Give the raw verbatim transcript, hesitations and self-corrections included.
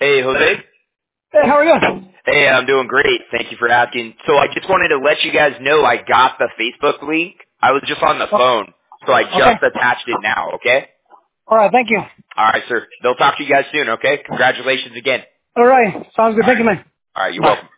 Hey, Jose. Hey, how are you? Hey, I'm doing great. Thank you for asking. So I just wanted to let you guys know I got the Facebook link. I was just on the Oh, phone, so I okay. just attached it now, okay? All right, thank you. All right, sir. They'll talk to you guys soon, okay? Congratulations again. All right, sounds good. All Thank right. you, man. All right, you're Bye. welcome.